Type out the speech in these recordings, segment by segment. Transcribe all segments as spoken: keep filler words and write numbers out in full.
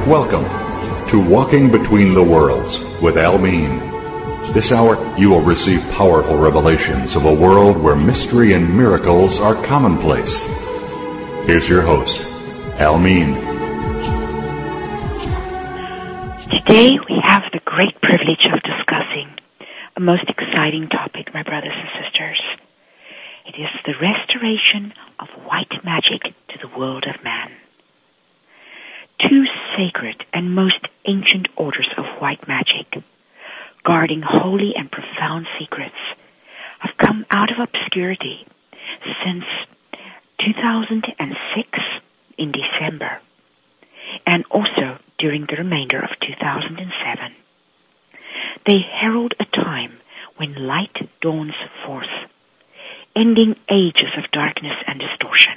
Welcome to Walking Between the Worlds with Almeen. This hour, you will receive powerful revelations of a world where mystery and miracles are commonplace. Here's your host, Almeen. Today we have the great privilege of discussing a most exciting topic, my brothers and sisters. It is the restoration of white magic to the world of man. Two sacred and most ancient orders of white magic, guarding holy and profound secrets, have come out of obscurity since two thousand six in December, and also during the remainder of two thousand seven. They herald a time when light dawns forth, ending ages of darkness and distortion.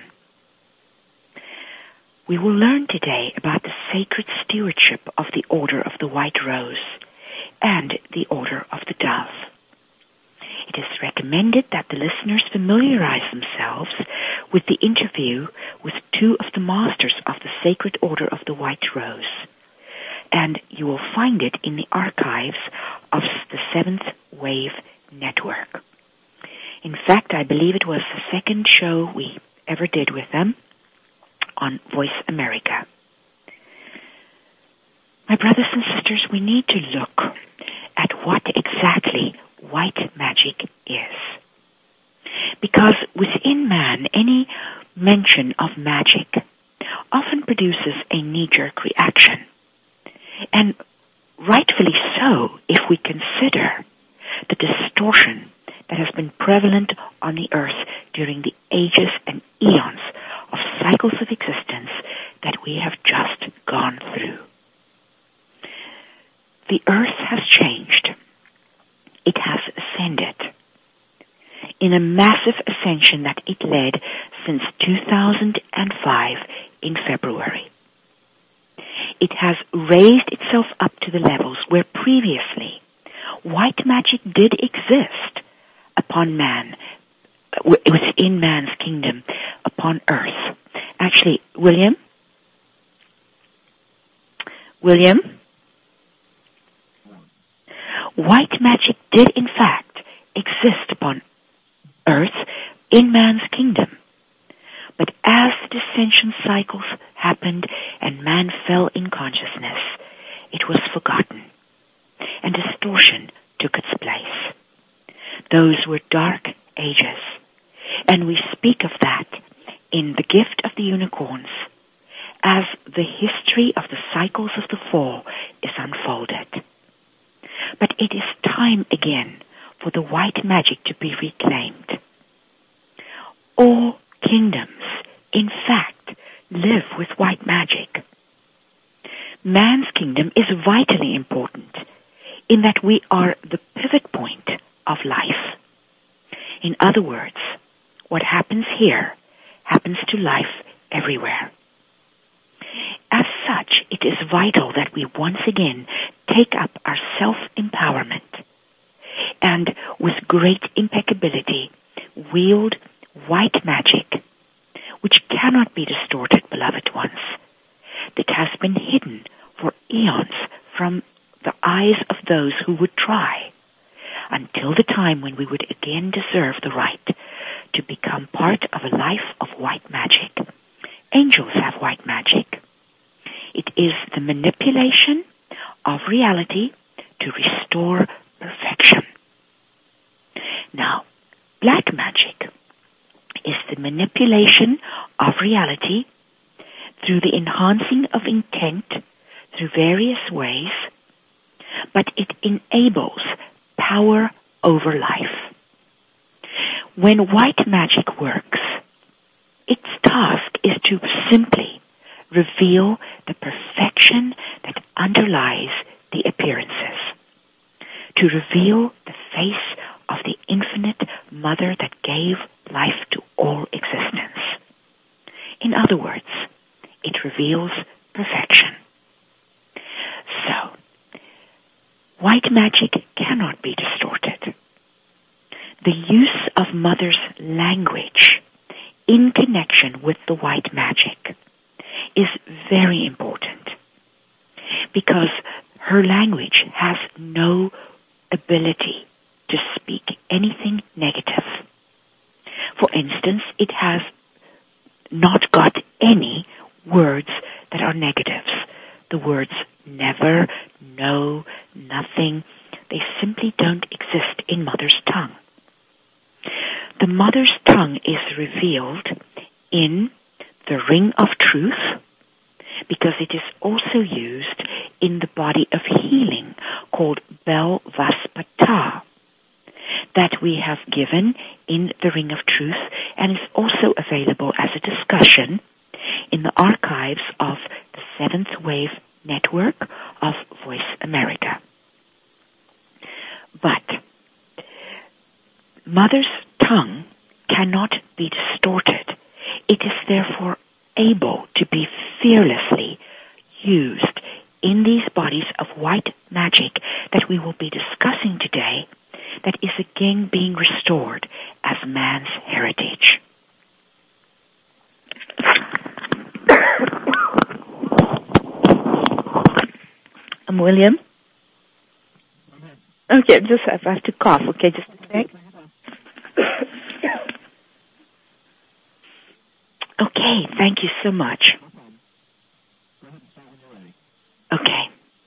We will learn today about the sacred stewardship of the Order of the White Rose and the Order of the Dove. It is recommended that the listeners familiarize themselves with the interview with two of the masters of the Sacred Order of the White Rose, and you will find it in the archives of the Seventh Wave Network. In fact, I believe it was the second show we ever did with them on Voice America. My brothers and sisters, we need to look at what exactly white magic is. Because within man, any mention of magic often produces a knee-jerk reaction. And rightfully so, if we consider the distortion that has been prevalent on the earth during the ages and eons of cycles of existence that we have just gone through. The earth has changed. It has ascended. In a massive ascension that it led since two thousand five in February. It has raised itself up to the levels where previously white magic did exist upon man, within man's kingdom, upon earth. Actually, William? William? White magic did in fact exist upon earth in man's kingdom. But as the dissension cycles happened and man fell in consciousness, it was forgotten, and distortion took its place. Those were dark ages, and we speak of that in The Gift of the Unicorns as the history of the cycles of the fall is unfolded. But it is time again for the white magic to be reclaimed. All kingdoms, in fact, live with white magic. Man's kingdom is vitally important in that we are the pivot point of life. In other words, what happens here happens to life everywhere. As such, it is vital that we once again take up our self-empowerment and with great impeccability wield white magic, which cannot be distorted, beloved ones, that has been hidden for eons from the eyes of those who would try, until the time when we would again deserve the right to become part of a life of white magic. Angels have white magic. It is the manipulation of reality to restore perfection. Now, black magic is the manipulation of reality through the enhancing of intent through various ways, but it enables power over life. When white magic works, its task is to simply reveal the perfection that underlies the appearances, to reveal the face of the infinite mother that gave life to all existence. In other words, it reveals perfection. So, white magic cannot be distorted. The use of Mother's language in connection with the white magic is very important. because her language has no ability to speak anything negative. For instance, it has not got any words that are negatives. The words never, no, nothing, they simply don't exist in mother's tongue. The mother's tongue is revealed in the ring of truth, because it is also used in the body of healing called Belvaspata, that we have given in the Ring of Truth, and is also available as a discussion in the archives of the Seventh Wave Network of Voice America. But mother's tongue cannot be distorted. It is therefore able to be fearlessly used in these bodies of white magic that we will be discussing today, that is again being restored as man's heritage. I'm William. Okay, just I have to cough. Okay, just a sec. Okay, thank you so much. Okay.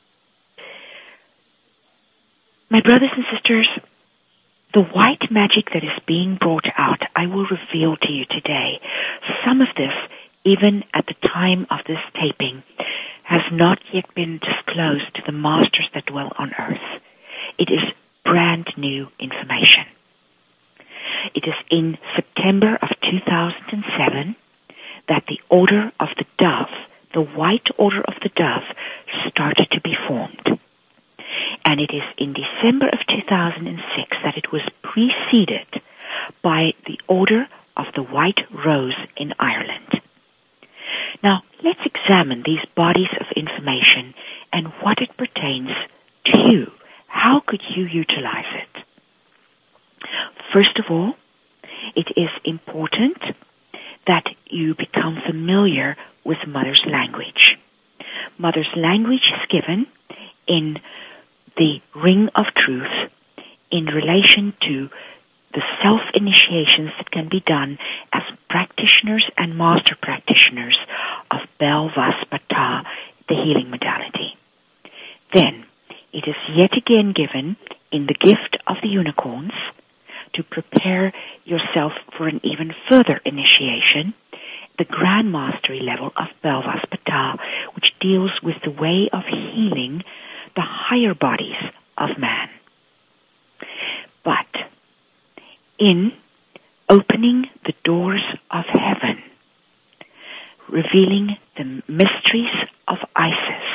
My brothers and sisters, the white magic that is being brought out, I will reveal to you today. Some of this, even at the time of this taping, has not yet been disclosed to the masters that dwell on earth. It is brand new information. It is in September of two thousand seven that the Order of the Dove, the White Order of the Dove, started to be formed. And it is in December of two thousand six that it was preceded by the Order of the White Rose in Ireland. Now, let's examine these bodies of information and what it pertains to you. How could you utilize it? First of all, it is important that you become familiar with Mother's language. Mother's language is given in the Ring of Truth in relation to the self-initiations that can be done as practitioners and master practitioners of Belvaspata, the healing modality. Then, it is yet again given in the gift of the unicorns to prepare yourself for an even further initiation, the Grand Mastery level of Belvaspata, which deals with the way of healing the higher bodies of man. But in opening the doors of heaven, revealing the mysteries of Isis,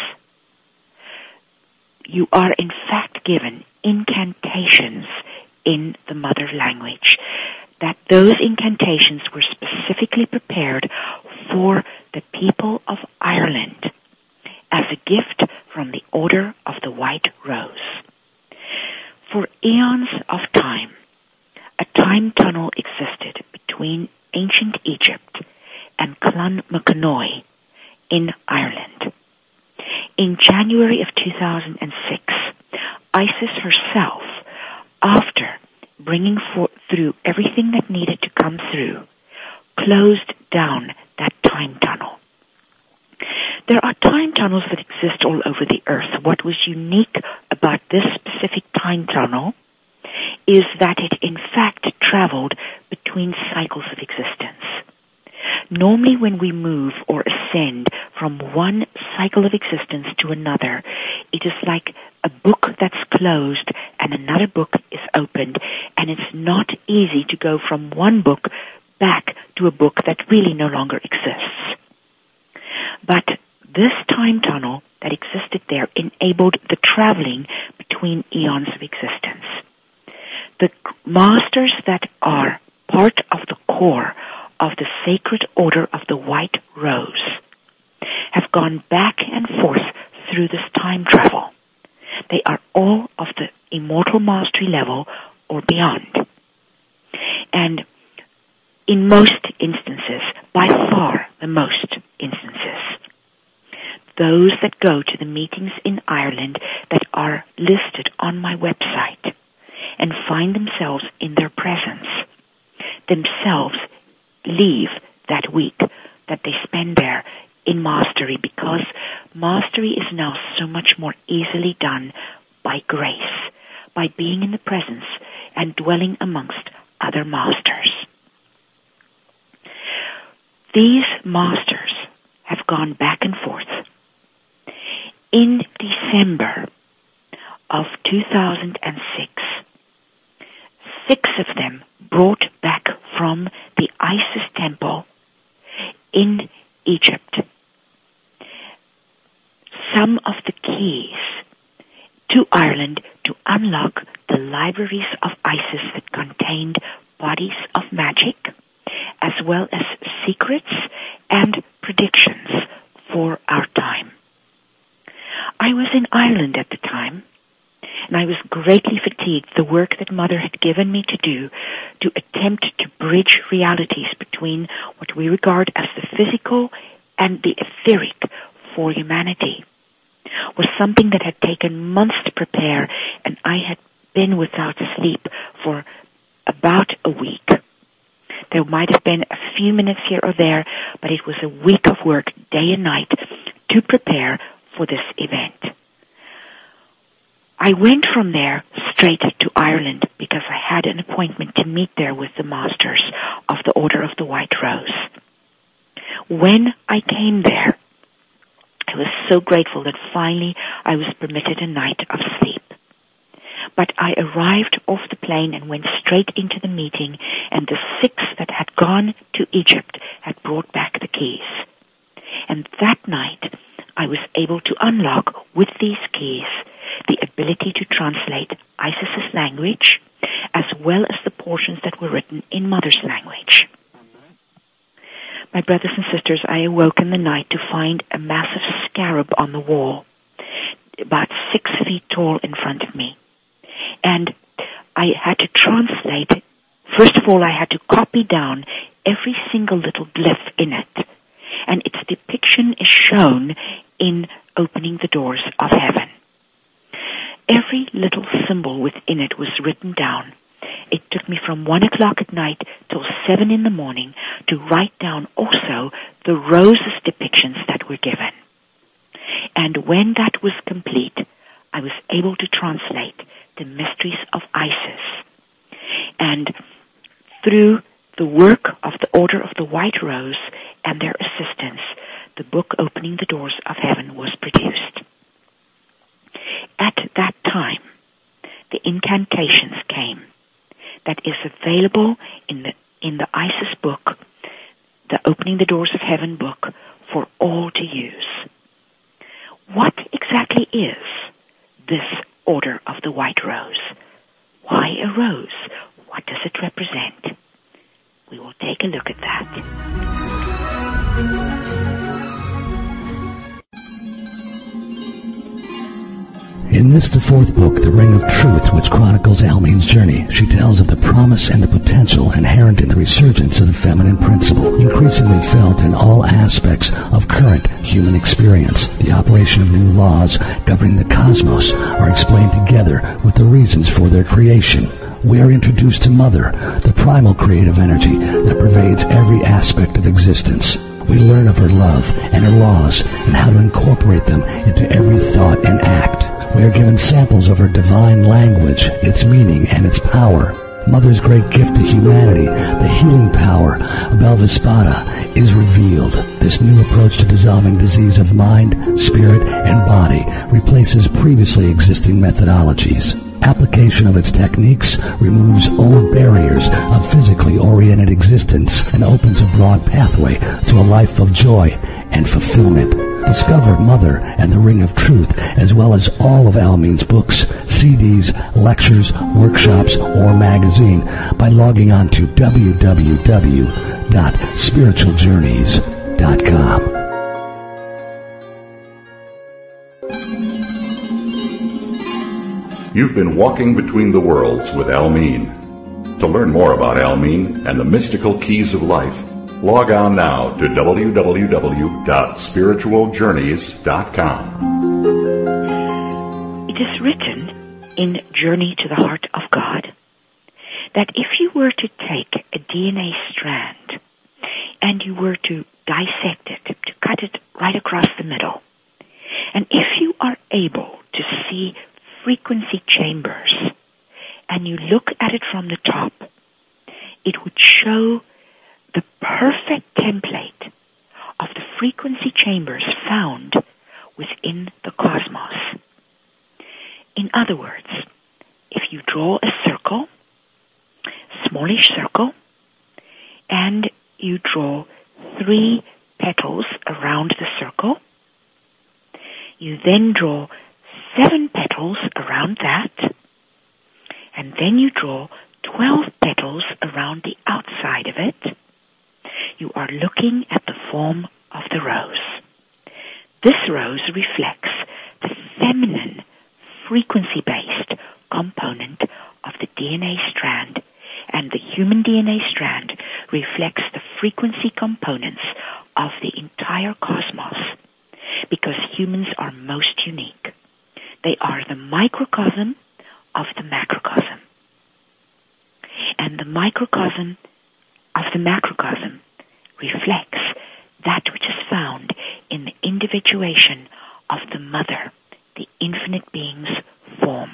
you are in fact given incantations in the mother language, that those incantations were specifically prepared for the people of Ireland as a gift from the Order of the White Rose. For eons of time, a time tunnel existed between ancient Egypt and Clonmacnoise in Ireland. In January of two thousand six, Isis herself, after bringing for, through everything that needed to come through, closed down that time tunnel. There are time tunnels that exist all over the earth. What was unique about this specific time tunnel is that it in fact traveled between cycles of existence. Normally when we move or ascend from one cycle of existence to another, it is like a book that's closed and another book is opened, and it's not easy to go from one book back to a book that really no longer exists. But this time tunnel that existed there enabled the traveling between eons of existence. The masters that are part of the core of the Sacred Order of the White Rose have gone back and forth through this time travel. They are all of the immortal mastery level or beyond. And in most instances, by far the most instances, those that go to the meetings in Ireland that are listed on my website and find themselves in their presence, themselves leave that week that they spend there in mastery, because mastery is now so much more easily done by grace, by being in the presence and dwelling amongst other masters. These masters have gone back and forth. In December of two thousand six, six of them brought back from the Isis temple in Egypt some of the keys to Ireland to unlock the libraries of Isis that contained bodies of magic, as well as secrets and predictions for our time. I was in Ireland at the time, and I was greatly fatigued. The work that Mother had given me to do to attempt to bridge realities between what we regard as the physical and the etheric for humanity was something that had taken months to prepare, and I had been without sleep for about a week. There might have been a few minutes here or there, but it was a week of work, day and night, to prepare for this event. I went from there straight to Ireland because I had an appointment to meet there with the masters of the Order of the White Rose. When I came there, I was so grateful that finally I was permitted a night of sleep. But I arrived off the plane and went straight into the meeting, and the six that had gone to Egypt had brought back the keys. And that night, I was able to unlock with these keys the ability to translate Isis's language, as well as the portions that were written in Mother's language. My brothers and sisters, I awoke in the night to find a massive scarab on the wall, about six feet tall in front of me. And I had to translate it. First of all, I had to copy down every single little glyph in it. And its depiction is shown in Opening the Doors of Heaven. Every little symbol within it was written down. It took me from one o'clock at night till seven in the morning to write down also the roses depictions that were given. And when that was complete, I was able to translate the mysteries of Isis. And through the work of the Order of the White Rose and their assistance, the book Opening the Doors of Heaven was produced. At that time, the incantations came. That is available in the in the Isis book, the Opening the Doors of Heaven book, for all to use. What exactly is this Order of the White Rose? Why a rose? What does it represent? We will take a look at that. In this, the fourth book, The Ring of Truth, which chronicles Almeen's journey, she tells of the promise and the potential inherent in the resurgence of the feminine principle, increasingly felt in all aspects of current human experience. The operation of new laws governing the cosmos are explained together with the reasons for their creation. We are introduced to Mother, the primal creative energy that pervades every aspect of existence. We learn of her love and her laws and how to incorporate them into every thought and act. We are given samples of her divine language, its meaning, and its power. Mother's great gift to humanity, the healing power of Belvispada, is revealed. This new approach to dissolving disease of mind, spirit, and body replaces previously existing methodologies. Application of its techniques removes old barriers of physically oriented existence and opens a broad pathway to a life of joy and fulfillment. Discover Mother and the Ring of Truth, as well as all of Almeen's books, C Ds, lectures, workshops, or magazine by logging on to w w w dot spiritual journeys dot com. You've been walking between the worlds with Almeen. To learn more about Almeen and the mystical keys of life, Log on now to w w w dot spiritual journeys dot com. It is written in Journey to the Heart of God that if you were to take a D N A strand and you were to dissect it, to cut it right across the middle, and if you are able to see frequency chambers and you look at it from the top, it would show the perfect template of the frequency chambers found within the cosmos. In other words, if you draw a circle, smallish circle, and you draw three petals around the circle, you then draw seven petals around that, and then you draw twelve petals around the outside of it. You are looking at the form of the rose. This rose reflects the feminine, frequency-based component of the D N A strand, and the human D N A strand reflects the frequency components of the entire cosmos, because humans are most unique. They are the microcosm of the macrocosm. And the microcosm of the macrocosm reflects that which is found in the individuation of the mother, the infinite being's form.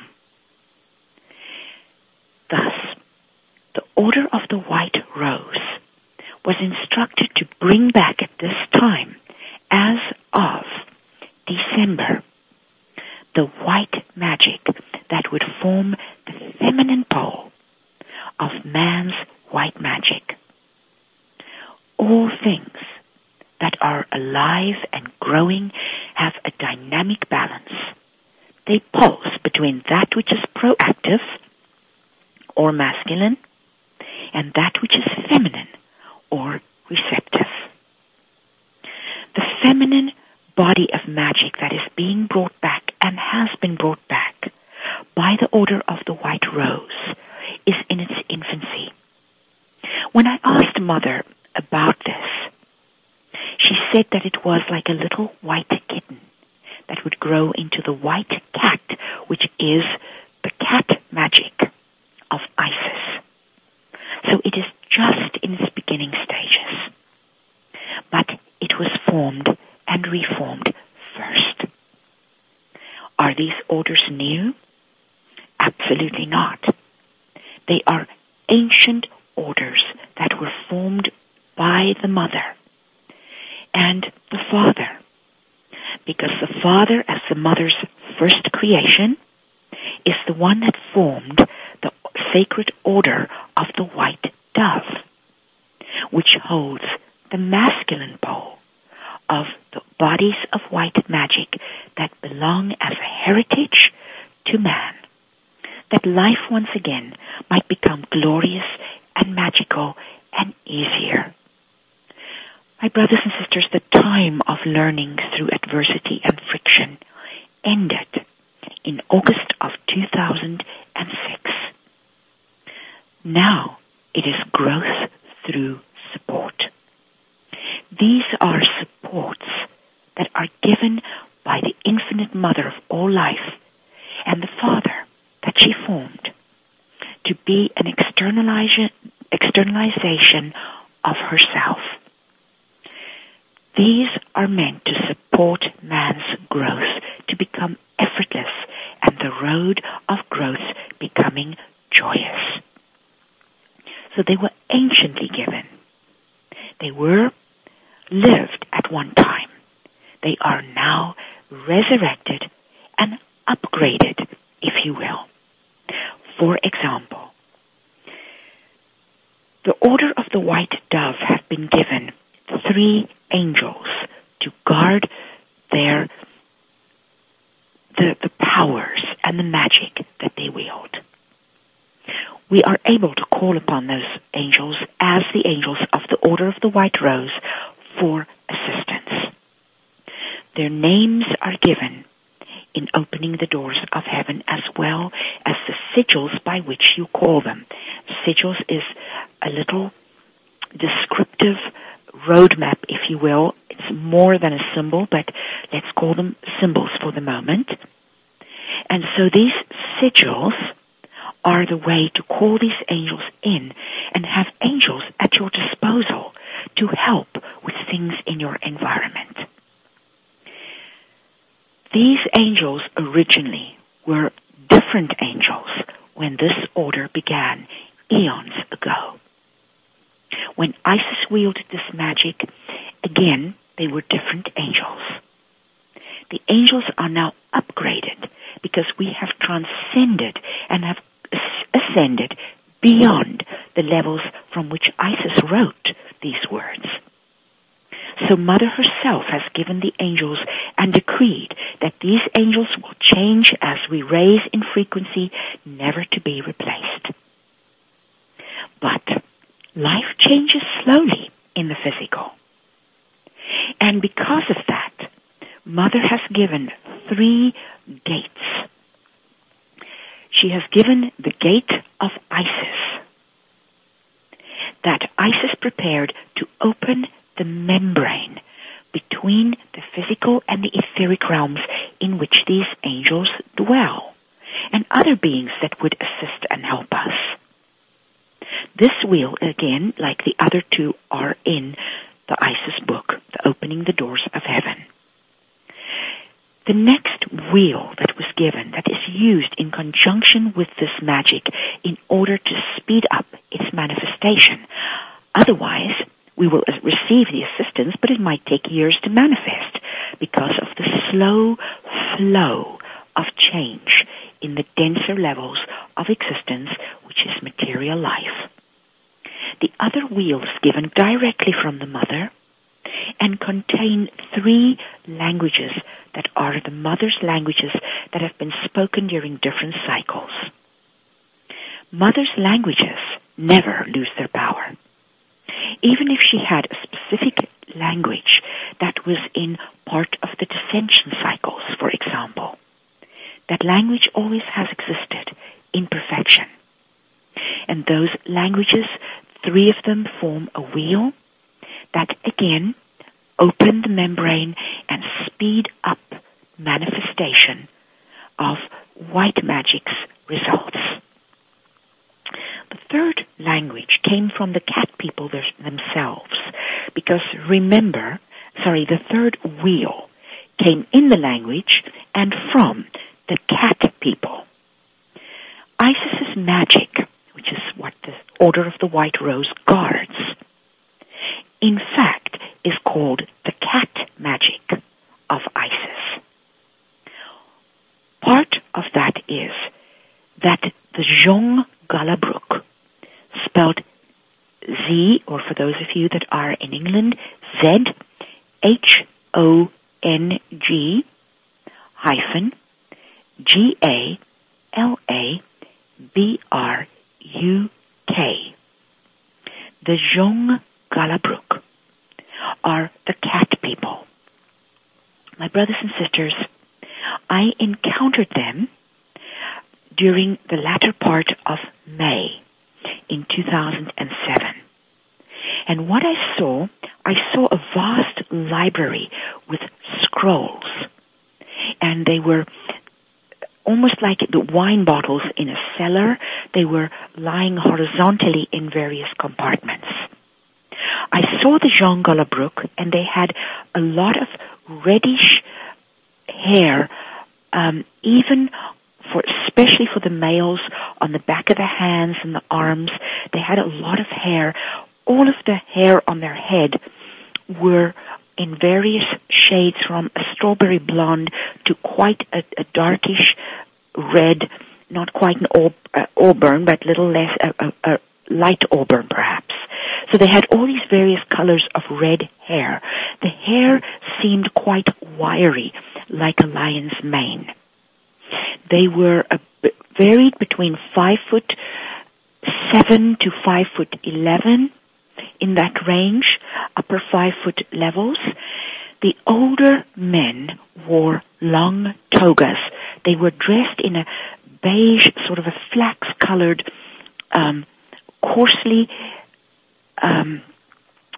Thus, the Order of the White Rose was instructed to bring back at this time, as of December, the white magic that would form the feminine pole of man's white magic. All things that are alive and growing have a dynamic balance. They pulse between that which is proactive or masculine and that which is feminine or receptive. The feminine body of magic that is being brought back and has been brought back by the Order of the White Rose is in its infancy. When I asked Mother about this, she said that it was like a little white kitten that would grow into the white cat, which is the cat magic of Isis. So it is just in its beginning stages. But it was formed and reformed first. Are these orders new? Absolutely not. They are ancient orders that were formed by the mother and the father, because the father, as the mother's first creation, is the one that formed the sacred order of the white dove, which holds the masculine pole of the bodies of white magic that belong as a heritage to man, that life once again might become glorious and magical and easier. My brothers and sisters, the time of learning through adversity and friction ended in August of two thousand six. Now it is growth through support. These are supports that are given by the infinite mother of all life and the father that she formed to be an externalization, externalization of herself. These are meant to support man's growth, to become effortless, and the road of growth becoming joyous. So they were anciently given. They were lived at one time. They are now resurrected and upgraded, if you will. For example, the Order of the White Dove have been given three angels to guard their the, the powers and the magic that they wield. We are able to call upon those angels as the angels of the Order of the White Rose for assistance. Their names are given in opening the doors of heaven, as well as the sigils by which you call them. Sigils is a little descriptive roadmap, if you will. It's more than a symbol, but let's call them symbols for the moment. And so these sigils are the way to call these angels in and have angels at your disposal to help with things in your environment. These angels originally were different angels when this order began eons ago. When Isis wielded this magic, again, they were different angels. The angels are now upgraded because we have transcended and have ascended beyond the levels from which Isis wrote these words. So Mother herself has given the angels and decreed that these angels will change as we raise in frequency, never to be replaced. But life changes slowly in the physical. And because of that, Mother has given three gates. She has given the gate of Isis, that Isis prepared to open the membrane between the physical and the etheric realms in which these angels dwell, and other beings that would assist and help us. This wheel, again, like the other two, are in the Isis book, the Opening the Doors of Heaven. The next wheel that was given, that is used in conjunction with this magic in order to speed up its manifestation. Otherwise, we will receive the assistance, but it might take years to manifest because of the slow flow of change in the denser levels of existence, which is material life. The other wheel is given directly from the Mother and contain three languages that are the Mother's languages that have been spoken during different cycles. Mother's languages never lose their power. Even if she had a specific language that was in part of the dissension cycles, for example, that language always has existed in perfection. And those languages, three of them form a wheel that, again, open the membrane and speed up manifestation of white magic's results. The third language came from the cat people themselves, because remember, sorry, the third wheel came in the language and from the cat people. Isis's magic, which is what the Order of the White Rose guards, in fact, is called the cat magic of Isis. Part of that is that the Zhong Galabrook, spelled Z, or for those of you that are in England, Z H O N G hyphen G A L A B R U K. The Zhong Galabrook are the cat people. My brothers and sisters, I encountered them during the latter part of May in two thousand seven. And what I saw, I saw a vast library with scrolls. And they were almost like the wine bottles in a cellar. They were lying horizontally in various compartments. I saw the Zhong Galabrook, and they had a lot of reddish hair, um, even for, especially for the males, on the back of the hands and the arms. They had a lot of hair. All of the hair on their head were in various shades, from a strawberry blonde to quite a, a darkish red, not quite an aub, uh, auburn, but little less, a, a, a light auburn perhaps. So they had all these various colors of red hair. The hair seemed quite wiry, like a lion's mane. They were a, varied between five foot seven to five foot eleven, in that range, upper five foot levels. The older men wore long togas. They were dressed in a beige, sort of a flax-colored, um, coarsely um,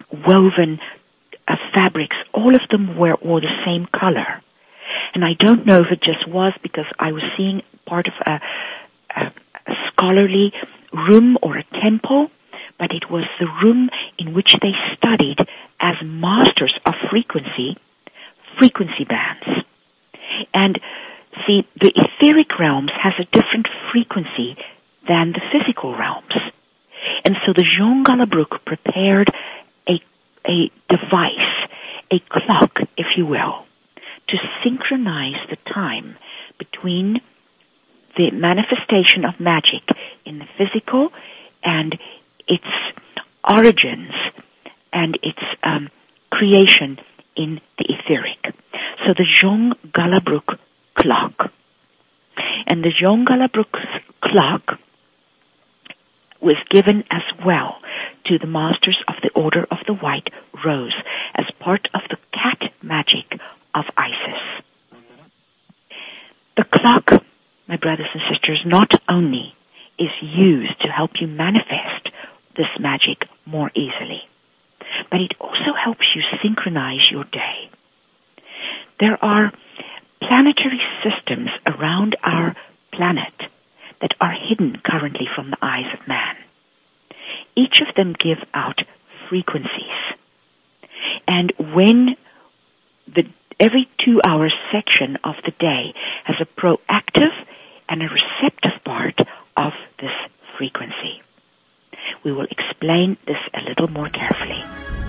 woven uh, fabrics, all of them were, were the same color. And I don't know if it just was because I was seeing part of a, a, a scholarly room or a temple, but it was the room in which they studied as masters of frequency, frequency bands. And see, the etheric realms has a different frequency than the physical realms. And so the Jean Galabruch prepared a, a device, a clock, if you will, to synchronize the time between the manifestation of magic in the physical and its origins and its um, creation in the etheric. So the Jean Galabruch clock. And the Jean Galabruch's clock was given as well to the masters of the Order of the White Rose as part of the cat magic of Isis. The clock, my brothers and sisters, not only is used to help you manifest this magic more easily, but it also helps you synchronize your day. There are planetary systems around our planet that are hidden currently from the eyes of man. Each of them give out frequencies. And when the every two-hour section of the day has a proactive and a receptive part of this frequency. We will explain this a little more carefully.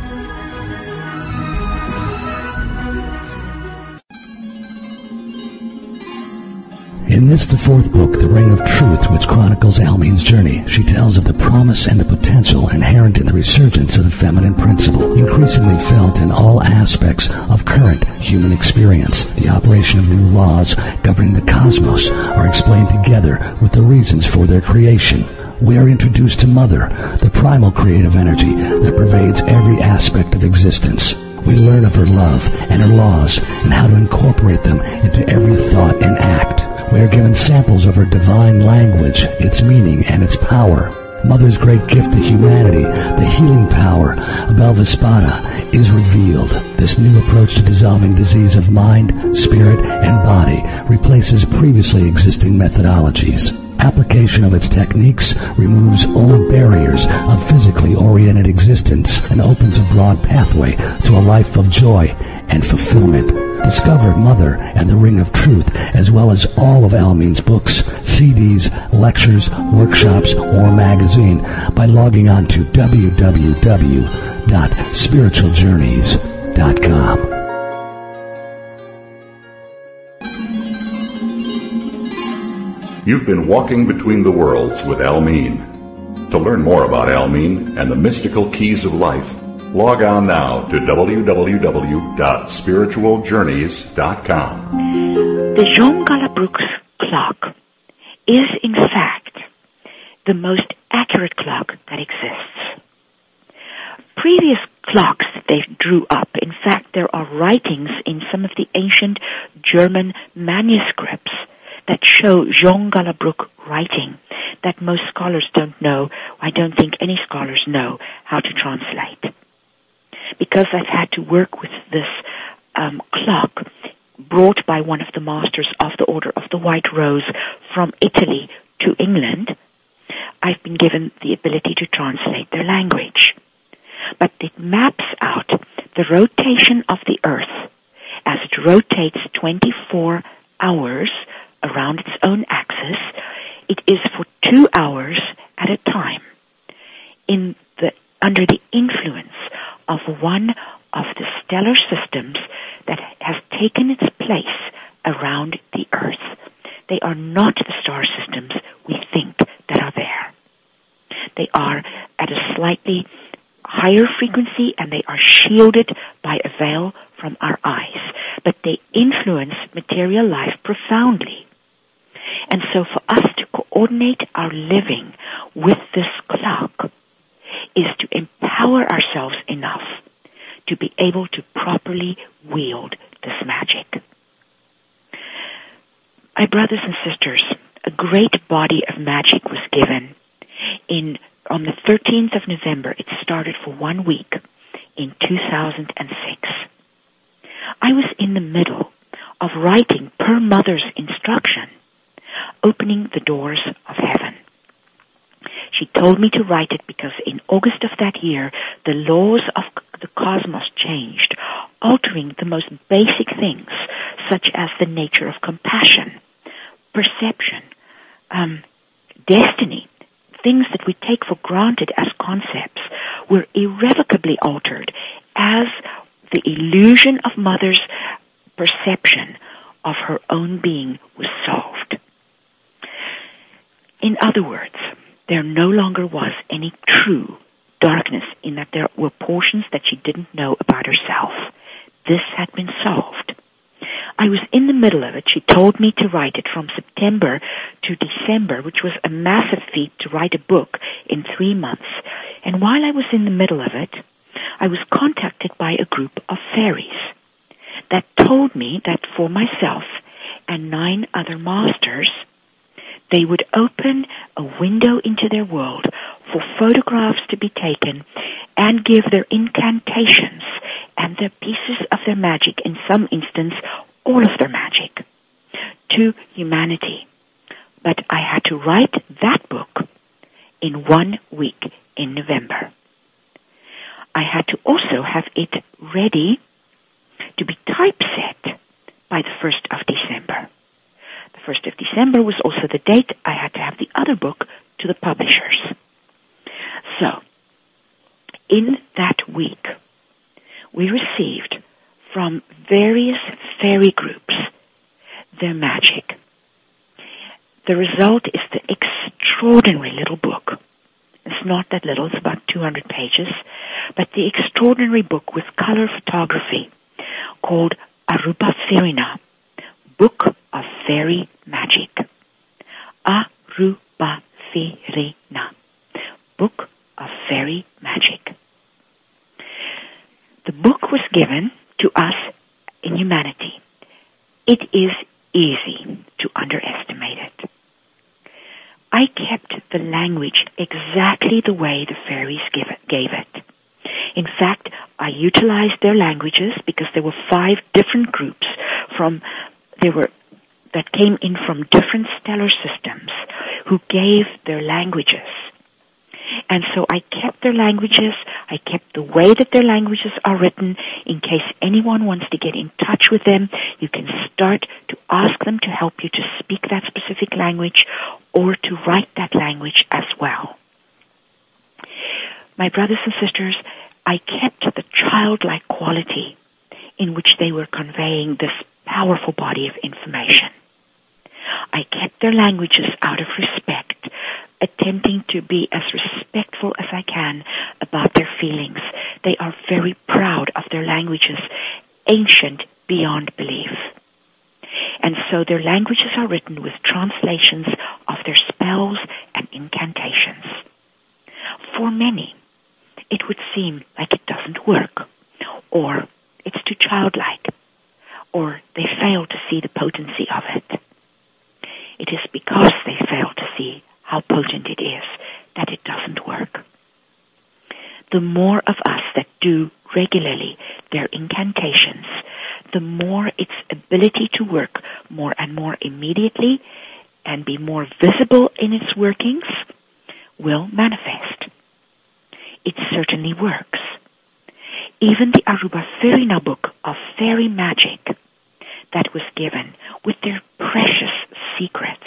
In this, the fourth book, The Ring of Truth, which chronicles Almeen's journey, she tells of the promise and the potential inherent in the resurgence of the feminine principle, increasingly felt in all aspects of current human experience. The operation of new laws governing the cosmos are explained together with the reasons for their creation. We are introduced to Mother, the primal creative energy that pervades every aspect of existence. We learn of her love and her laws and how to incorporate them into every thought and act. We are given samples of her divine language, its meaning, and its power. Mother's great gift to humanity, the healing power of Belvespada, is revealed. This new approach to dissolving disease of mind, spirit, and body replaces previously existing methodologies. Application of its techniques removes old barriers of physically oriented existence and opens a broad pathway to a life of joy and fulfillment. Discover Mother and the Ring of Truth, as well as all of Almeen's books, C Ds, lectures, workshops, or magazine by logging on to w w w dot spiritual journeys dot com. You've been walking between the worlds with Almeen. To learn more about Almeen and the mystical keys of life, log on now to w w w dot spiritual journeys dot com. The Jean Galabruch's clock is, in fact, the most accurate clock that exists. Previous clocks that they drew up, in fact, there are writings in some of the ancient German manuscripts that show Jean Galabruch writing that most scholars don't know. I don't think any scholars know how to translate. Because I've had to work with this um, clock brought by one of the masters of the Order of the White Rose from Italy to England, I've been given the ability to translate their language. But it maps out the rotation of the Earth as it rotates twenty-four hours around its own axis. It is for two hours at a time in the under the influence of one of the stellar systems that has taken its place around the Earth. They are not the star systems we think that are there. They are at a slightly higher frequency and they are shielded by a veil from our eyes, but they influence material life profoundly. And so for us to coordinate our living with this clock is to empower ourselves enough to be able to properly wield this magic. My brothers and sisters, a great body of magic was given in on the thirteenth of November. It started for one week in two thousand six. I was in the middle of writing per mother's instruction, opening the doors of heaven. She told me to write it because in August of that year, the laws of the cosmos changed, altering the most basic things, such as the nature of compassion, perception, um, destiny. Things that we take for granted as concepts were irrevocably altered as the illusion of Mother's perception of her own being was solved. In other words, there no longer was any true darkness in that there were portions that she didn't know about herself. This had been solved. I was in the middle of it. She told me to write it from September to December, which was a massive feat to write a book in three months. And while I was in the middle of it, I was contacted by a group of fairies that told me that for myself and nine other masters, they would open a window into their world for photographs to be taken and give their incantations and their pieces of their magic, in some instance, all of their magic, to humanity. But I had to write that book in one week in November. I had to also have it ready to be typeset by the first of December. The first of December was also the date I had to have the other book to the publishers. So, in that week, we received from various fairy groups their magic. The result is the extraordinary little book. It's not that little, it's about two hundred pages, but the extraordinary book with color photography called Aruba Ferina, Book of Fairy Magic. Aruba Ferina, Book of Fairy Magic. The book was given to us in humanity. It is easy to underestimate it. I kept the language exactly the way the fairies give it, gave it. In fact, I utilized their languages because there were five different groups from there were that came in from different stellar systems who gave their languages. And so I kept their languages, I kept the way that their languages are written. In case anyone wants to get in touch with them, you can start to ask them to help you to speak that specific language or to write that language as well. My brothers and sisters, I kept the childlike quality in which they were conveying this powerful body of information. I kept their languages out of respect, attempting to be as respectful as I can about their feelings. They are very proud of their languages, ancient beyond belief. And so their languages are written with translations of their spells and incantations. For many, it would seem like it doesn't work, or it's too childlike, or they fail to see the potency of it. It is because they fail to see how potent it is that it doesn't work. The more of us that do regularly their incantations, the more its ability to work more and more immediately and be more visible in its workings will manifest. It certainly works. Even the Aruba Ferina book of fairy magic that was given with their precious secrets.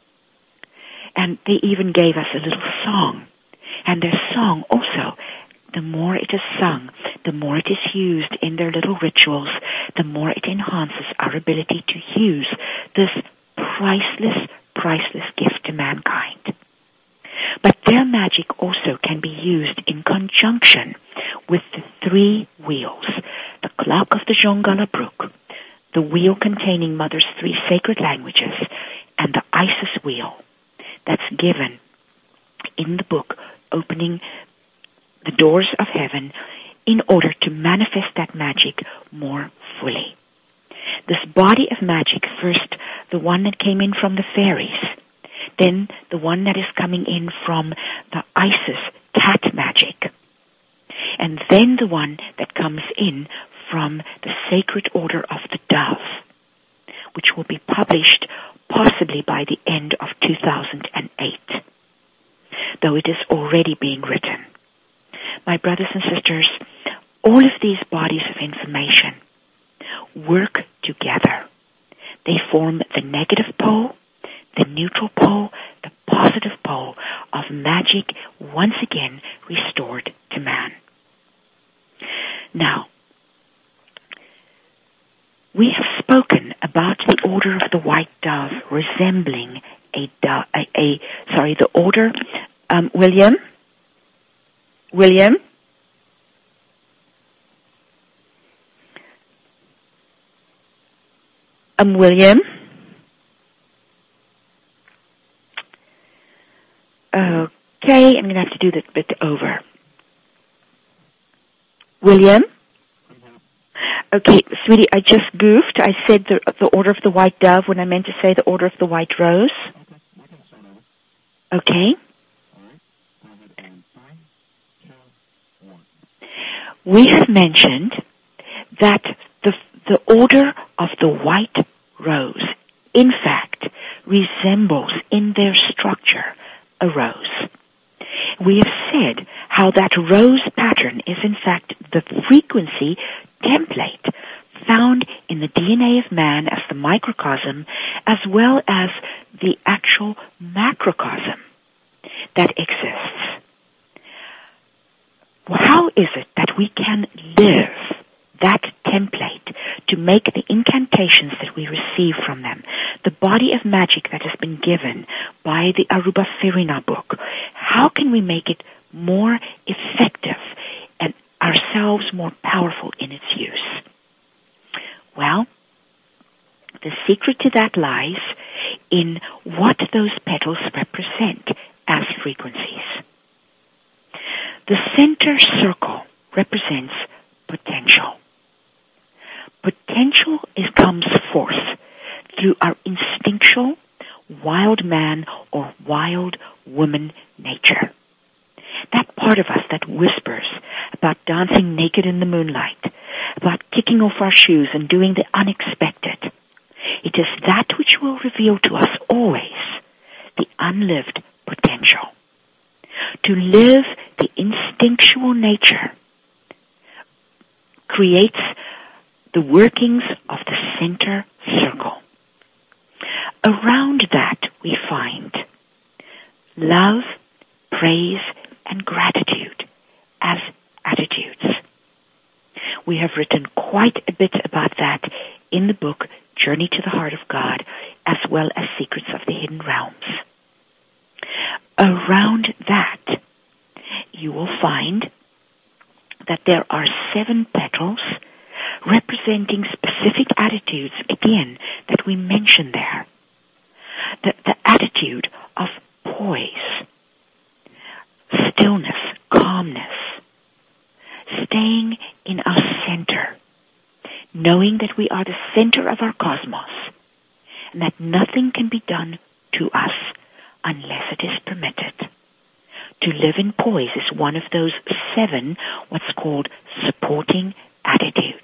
And they even gave us a little song. And their song also, the more it is sung, the more it is used in their little rituals, the more it enhances our ability to use this priceless, priceless gift to mankind. But their magic also can be used in conjunction with the three wheels, the clock of the Jongala Brook, the wheel containing Mother's three sacred languages, and the Isis wheel that's given in the book, opening the doors of heaven in order to manifest that magic more fully. This body of magic, first the one that came in from the fairies, then the one that is coming in from the Isis cat magic, and then the one that comes in from the Sacred Order of the Dove, which will be published possibly by the end of two thousand eight, though it is already being written. My brothers and sisters, all of these bodies of information work together. They form the negative pole, the neutral pole, the positive pole of magic once again restored to man. Now, we have spoken about the order of the white dove resembling a, dove, a, a sorry, the order, um, William? William? Um, William? Okay, I'm going to have to do this bit over. William? Okay, sweetie, I just goofed. I said the, the order of the white dove when I meant to say the order of the white rose. Okay. We have mentioned that the the order of the white rose, in fact, resembles in their structure a rose. We have said how that rose pattern is in fact the frequency template found in the D N A of man as the microcosm, as well as the actual macrocosm that exists. Well, how is it that we can live that template to make the incantations that we receive from them, the body of magic that has been given by the Aruba Ferina book? How can we make it more effective and ourselves more powerful in its use? Well, the secret to that lies in what those petals represent as frequencies. The center circle represents potential. Potential is comes forth through our instinctual wild man or wild woman nature. That part of us that whispers about dancing naked in the moonlight, about kicking off our shoes and doing the unexpected. It is that which will reveal to us always the unlived potential. To live the instinctual nature creates the workings of the center circle. Around that we find love, praise, and gratitude as attitudes. We have written quite a bit about that in the book Journey to the Heart of God, as well as Secrets of the Hidden Realms. Around that, you will find that there are seven petals representing specific attitudes, again, that we mention there. The, the attitude of poise, stillness, calmness, staying in our center, knowing that we are the center of our cosmos, and that nothing can be done to us unless it is permitted. To live in poise is one of those seven, what's called supporting attitudes.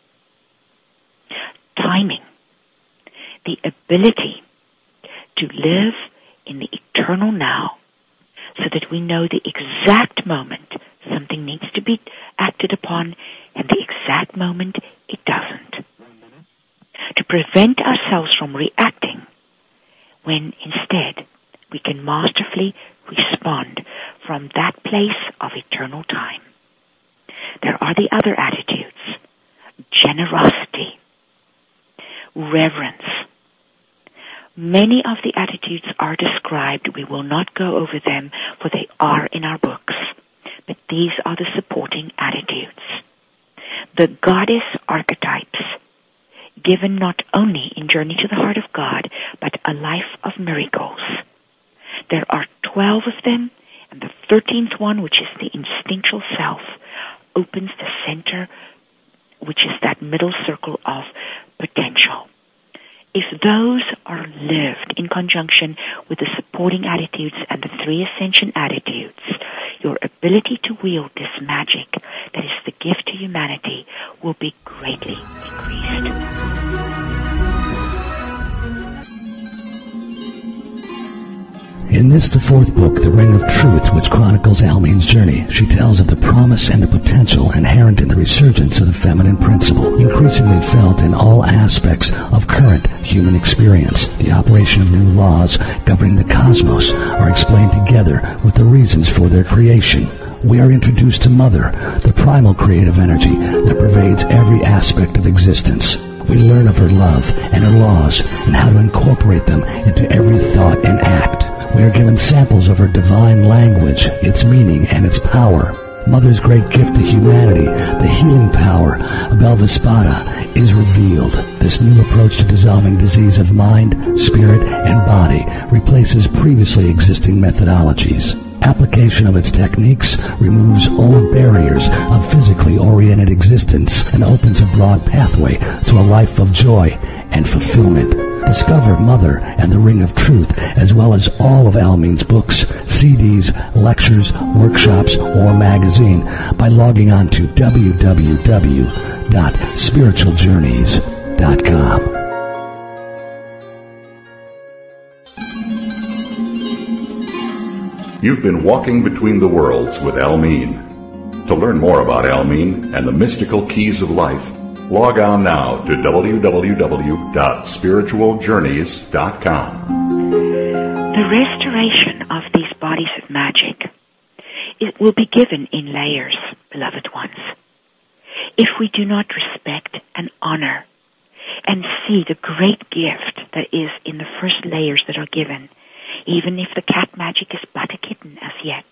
Timing, the ability to live in the eternal now, so that we know the exact moment something needs to be acted upon and the exact moment it doesn't. To prevent ourselves from reacting when instead we can masterfully respond from that place of eternal time. There are the other attitudes: generosity, reverence. Many of the attitudes are described. We will not go over them, for they are in our books. But these are the supporting attitudes. The goddess archetypes, given not only in Journey to the Heart of God, but A Life of Miracles. There are twelve of them, and the thirteenth one, which is the instinctual self, opens the center, which is that middle circle of potential. If those are lived in conjunction with the supporting attitudes and the three ascension attitudes, your ability to wield this magic that is the gift to humanity will be greatly increased. In this, the fourth book, The Ring of Truth, which chronicles Almeen's journey, she tells of the promise and the potential inherent in the resurgence of the feminine principle, increasingly felt in all aspects of current human experience. The operation of new laws governing the cosmos are explained together with the reasons for their creation. We are introduced to Mother, the primal creative energy that pervades every aspect of existence. We learn of her love and her laws and how to incorporate them into every thought and act. We are given samples of her divine language, its meaning, and its power. Mother's great gift to humanity, the healing power of Belvespada, is revealed. This new approach to dissolving disease of mind, spirit, and body replaces previously existing methodologies. Application of its techniques removes old barriers of physically oriented existence and opens a broad pathway to a life of joy and fulfillment. Discover Mother and the Ring of Truth, as well as all of Almeen's books, C Ds, lectures, workshops, or magazine by logging on to w w w dot spiritual journeys dot com. You've been walking between the worlds with Almeen. To learn more about Almeen and the mystical keys of life, log on now to w w w dot spiritual journeys dot com. The restoration of these bodies of magic, it will be given in layers, beloved ones. If we do not respect and honor and see the great gift that is in the first layers that are given, even if the cat magic is but a kitten as yet,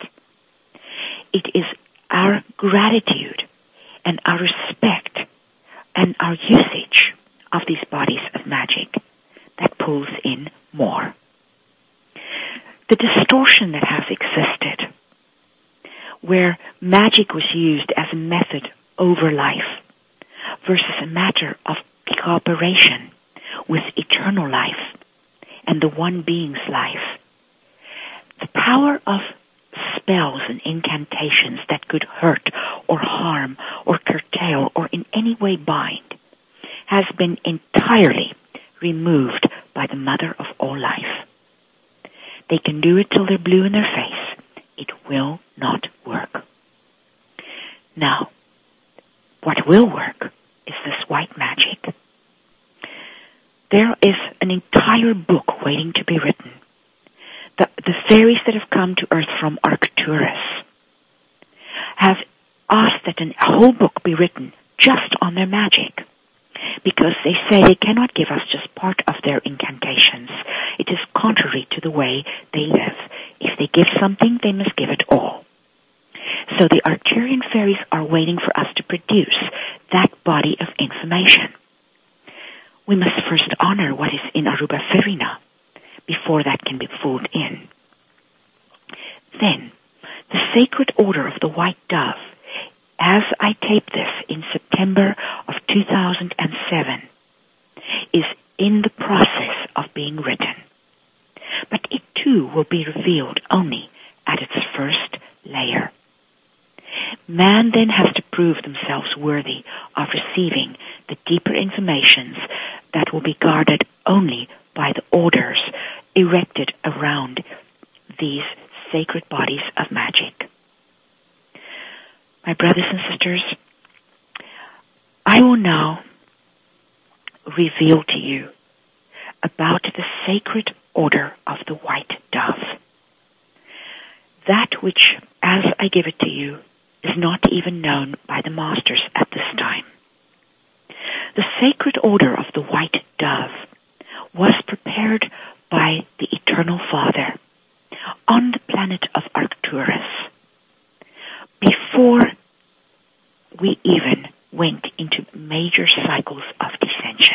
it is our gratitude and our respect and our usage of these bodies of magic that pulls in more. The distortion that has existed, where magic was used as a method over life versus a matter of cooperation with eternal life and the one being's life, the power of spells and incantations that could hurt or harm or curtail or in any way bind has been entirely removed by the Mother of all life. They can do it till they're blue in their face. It will not work. Now, what will work is this white magic. There is an entire book waiting to be written. The, the fairies that have come to Earth from Arcturus have asked that a whole book be written just on their magic, because they say they cannot give us just part of their incantations. It is contrary to the way they live. If they give something, they must give it all. So the Arcturian fairies are waiting for us to produce that body of information. We must first honor what is in Aruba Ferina before that can be pulled in. Then, the Sacred Order of the White Dove, as I tape this in September of two thousand seven, is in the process of being written. But it too will be revealed only at its first layer. Man then has to prove themselves worthy of receiving the deeper informations that will be guarded only by the orders erected around these sacred bodies of magic. My brothers and sisters, I will now reveal to you about the Sacred Order of the White Dove. That which, as I give it to you, is not even known by the masters at this time. The Sacred Order of the White Dove was prepared by the Eternal Father on the planet of Arcturus before we even went into major cycles of descension.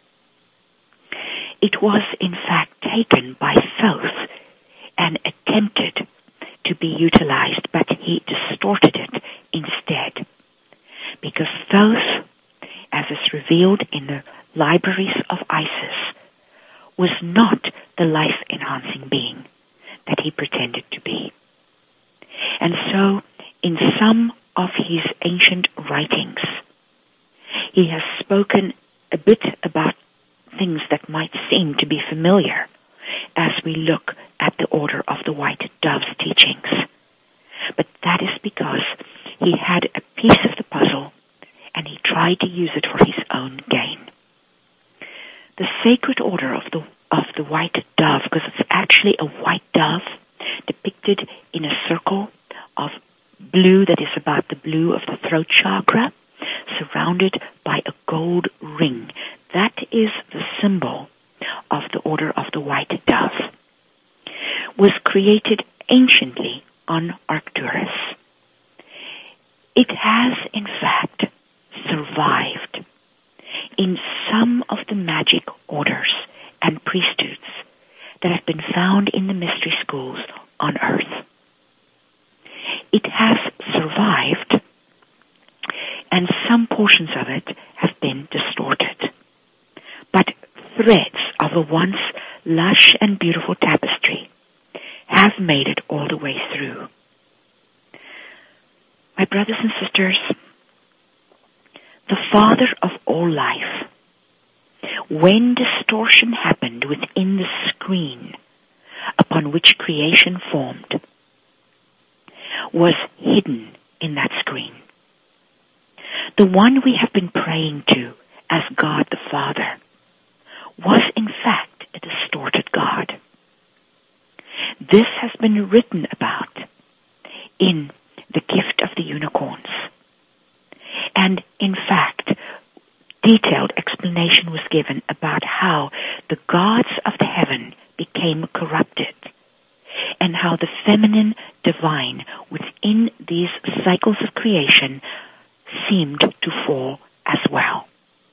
It was in fact taken by Thoth and attempted to be utilized, but he distorted it instead, because Thoth, as is revealed in the libraries of Isis, was not the life-enhancing being that he pretended to be. And so, in some of his ancient writings, he has spoken a bit about things that might seem to be familiar as we look at the Order of the White Dove's teachings. But that is because he had a piece of the puzzle and he tried to use it for his own gain. The sacred order of the of the white dove, because it's actually a white dove depicted in a circle of blue that is about the blue of the throat chakra, surrounded by a gold ring. That is the symbol of the Order of the White Dove. Was created anciently on Arcturus. It has, in fact, survived in some of the magic orders and priesthoods that have been found in the mystery schools on Earth. It has survived, and some portions of it have been distorted. But threads of a once lush and beautiful tapestry have made it all the way through. My brothers and sisters, the Father of all life, when distortion happened within the screen upon which creation formed, was hidden in that screen. The one we have been praying to as God the Father was in fact a distorted God. This has been written about in The Gift of the Unicorns. And in fact, detailed explanation was given about how the gods of the heaven became corrupted and how the feminine divine within these cycles of creation seemed to fall as well.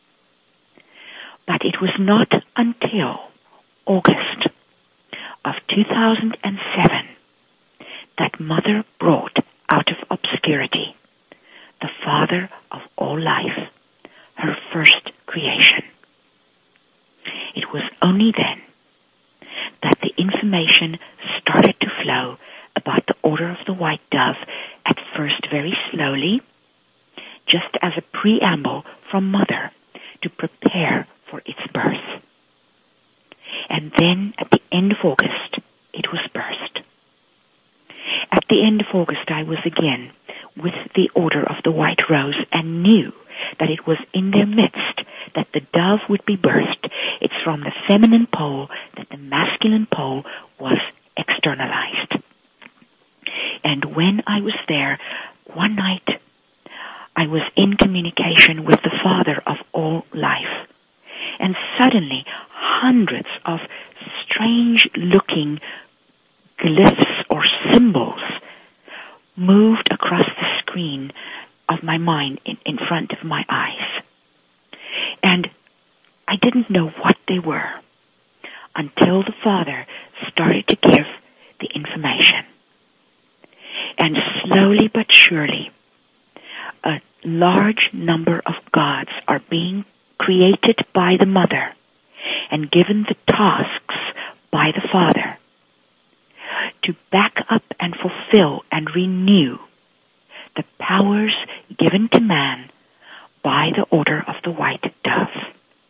But it was not until August of two thousand seven that Mother brought out of obscurity the Father of all life, her first creation. It was only then that the information started to flow about the Order of the White Dove, at first very slowly, just as a preamble from Mother to prepare for its birth. And then at the end of August, it was birthed. At the end of August, I was again with the Order of the White Rose and knew that it was in their midst that the dove would be birthed. It's from the feminine pole that the masculine pole was externalized. And when I was there, one night, I was in communication with the Father of all life. And suddenly, hundreds of strange-looking glyphs or symbols moved across the screen of my mind in, in front of my eyes. And I didn't know what they were until the Father started to give the information. And slowly but surely, a large number of gods are being created by the Mother and given the tasks by the Father to back up and fulfill and renew the powers given to man by the Order of the White Dove.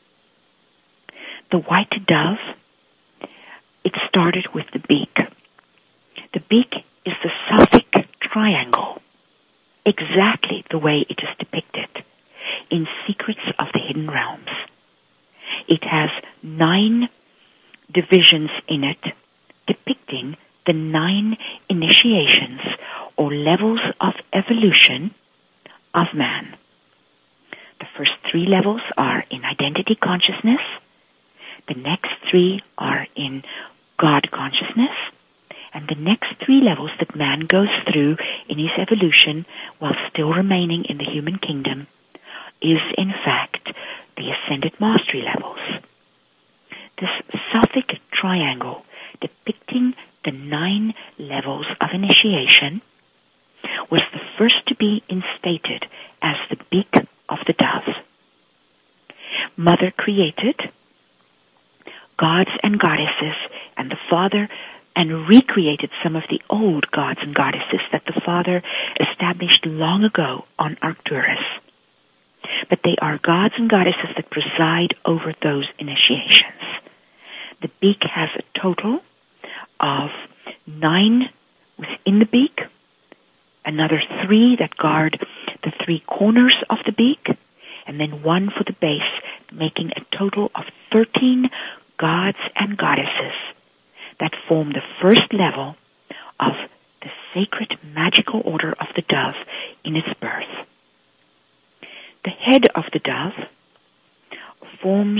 The White Dove, it started with the beak. The beak is the Sophic triangle, exactly the way it is depicted in Secrets of the Hidden Realms. It has nine divisions in it, depicting the nine initiations or levels of evolution of man. The first three levels are in identity consciousness. The next three are in God consciousness. And the next three levels that man goes through in his evolution while still remaining in the human kingdom is, in fact, the ascended mastery levels. This Sophic triangle depicting the nine levels of initiation was the first to be instated as the beak of the dove. Mother created gods and goddesses, and the Father and recreated some of the old gods and goddesses that the Father established long ago on Arcturus. But they are gods and goddesses that preside over those initiations. The beak has a total of nine within the beak, another three that guard the three corners of the beak, and then one for the base, making a total of thirteen gods and goddesses that form the first level of the sacred magical order of the dove in its birth. The head of the dove forms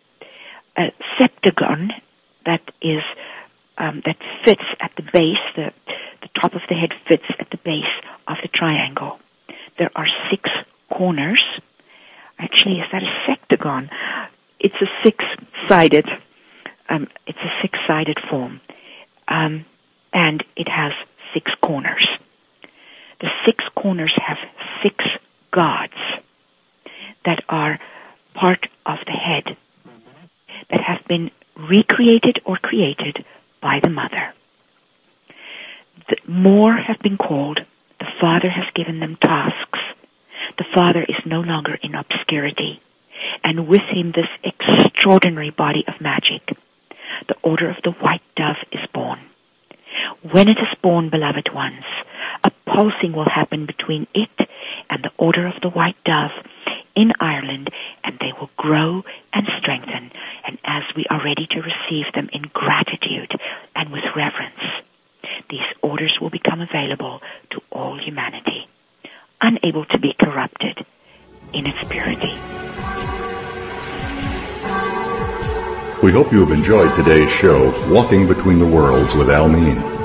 a septagon that is um, that fits at the base. The, the top of the head fits at the base of the triangle. There are six corners. Actually, is that a septagon? It's a six-sided. Um, it's a six-sided form, um, and it has six corners. The six corners have six gods that are part of the head, that have been recreated or created by the mother. The more have been called. The Father has given them tasks. The Father is no longer in obscurity, and with him this extraordinary body of magic. The order of the white dove is born. When it is born, beloved ones, a pulsing will happen between it and the order of the white dove in Ireland, and they will grow and strengthen, and as we are ready to receive them in gratitude and with reverence, these orders will become available to all humanity, unable to be corrupted in its purity. We hope you have enjoyed today's show, Walking Between the Worlds with Almeen.